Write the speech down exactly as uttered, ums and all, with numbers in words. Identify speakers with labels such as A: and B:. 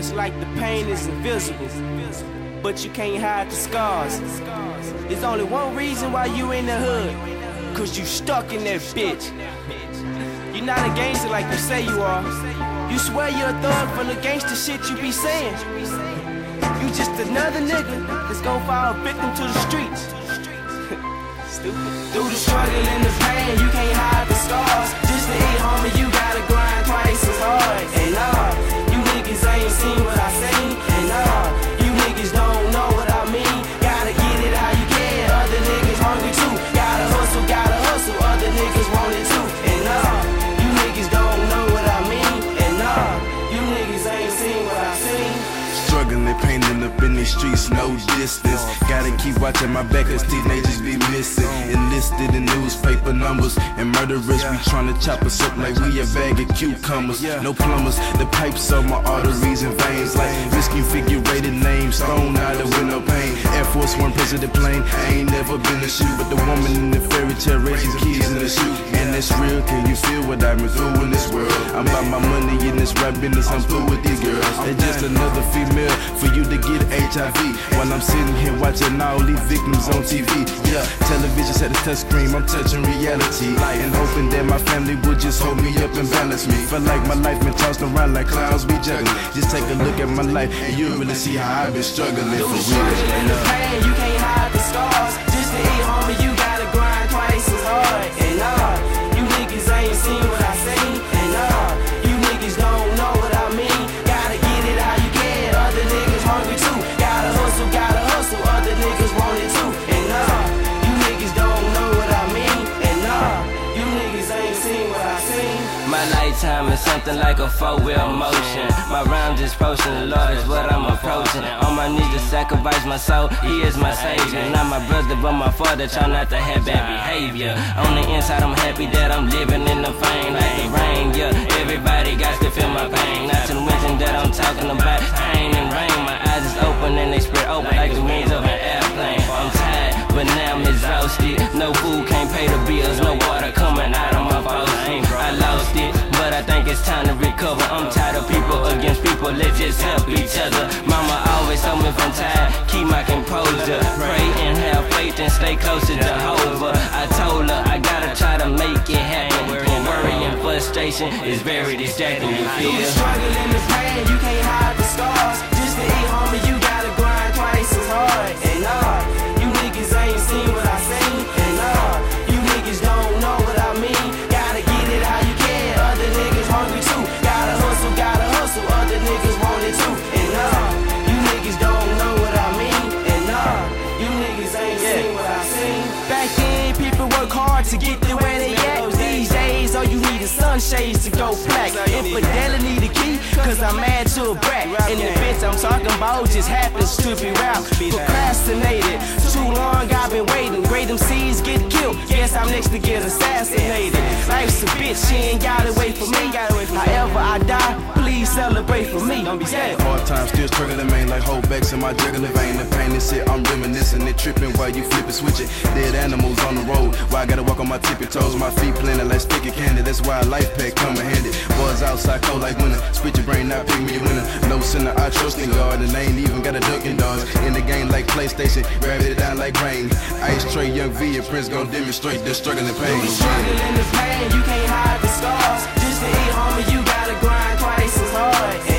A: It's like the pain is invisible, but you can't hide the scars. There's only one reason why you in the hood, cause you stuck in that bitch. You're not a gangster like you say you are. You swear you're a thug from the gangster shit you be saying. You just another nigga that's gon' fall victim to the streets. Stupid. Through the struggle and the pain, you can't hide the scars. Just to eat, homie, you gotta grind twice as hard. And nah, you niggas ain't seen what I seen. And nah, you niggas don't know what I mean. Gotta get it how you can. Other niggas hungry too. Gotta hustle, gotta hustle. Other niggas want it too. And nah, you niggas don't know what I mean. And nah, you niggas ain't seen what I seen.
B: Struggling, painting up in these streets, no distance. Gotta keep watching my back cause teenagers be missing. Enlisted in newspaper numbers and murderers be trying to chop us up like we a bag of cucumbers. No plumbers, the pipes on my arteries and veins like misconfigurated names thrown out the window pane. Air Force One president plane, I ain't never been to shoot, but the woman in the fairy tale raising kids in the shoot. And it's real, can you feel what I've been through in this world? I'm about my money in this rap business, I'm through with these girls. They're just another female for you to get H I V. While I'm sitting here watching all these victims on T V. Yeah, television set a touch screen, I'm touching reality. And hoping that my family would just hold me up and balance me. Feel like my life been tossed around like clouds be juggling. Just take a look at my life and you'll really see how I've been struggling for real.
A: In the pain, you can't hide the scars. Just to eat, homie, you gotta grind twice as hard. And nah, you niggas ain't seen what I seen. And nah, you niggas don't know what I mean. Gotta get it how you can. Other niggas hungry too. Gotta hustle, gotta hustle. Other niggas want it too. And nah, you niggas don't know what I mean. And nah, you niggas ain't seen what I seen.
C: My lifetime is something like a four-wheel motion. My rhymes is approaching, the Lord is what I'm approaching. On my knees to sacrifice my soul, He is my savior. Not my brother but my father, try not to have bad behavior. On the inside I'm happy that I'm living in the fame like the rain, yeah. Everybody got to feel my pain. Not to mention that I'm talking about pain and rain. My eyes is open and they spread open like the wings of an airplane. I'm tired, but now I'm exhausted. No food, can't pay the bills, no water coming out of my faucet. I lost it, but I think it's time to recover. I'm tired of people against people, let's just help each other. Mama always told me if I'm tired, keep my composure. Pray and have faith and stay close to Jehovah. I told her I gotta try to make it happen. Worry and frustration is very distracting, you feel?
A: Through the struggle and the pain, you can't hide the scars. Just to eat, homie, you gotta grind twice as hard. And nah, you niggas ain't seen what I seen. And nah, you niggas don't know what I mean. Gotta get it how you can. Other niggas hungry too. Gotta hustle, gotta hustle. Other niggas want it too. And nah, you niggas don't know what I mean. And nah, you niggas ain't seen what I seen. Back then, people work hard to get to where they at. These days, all you need is sunshades to go black. Infidelity the key, cause I'm mad to a brat. And the bitch I'm talking about just happens to be rap. Procrastinated, too long I've been waiting. Great M Cs get killed, guess I'm next to get assassinated. Life's a bitch, she ain't gotta wait for me. However I die, please celebrate for me. Don't be sad.
B: Hard times still struggling, man, like holdbacks in my jugular vein. The pain is it, I'm reminiscing it, tripping while you flip and switch it. Dead animals on the road, why I gotta walk on my tippy toes. My feet planted like sticky candy, that's why a life pack come in handy. Boys outside cold like winter, spit your brain out, pick me a winner. No sinner, I trust in God, and I ain't even got a ducking dogs. In the game like PlayStation, gravity it down like rain. Ice Tray, Young V, and Prince gon' demonstrate the struggle and pain.
A: Through the struggle and the pain, you can't hide the scars. Just to eat, homie, you gotta grind twice as hard.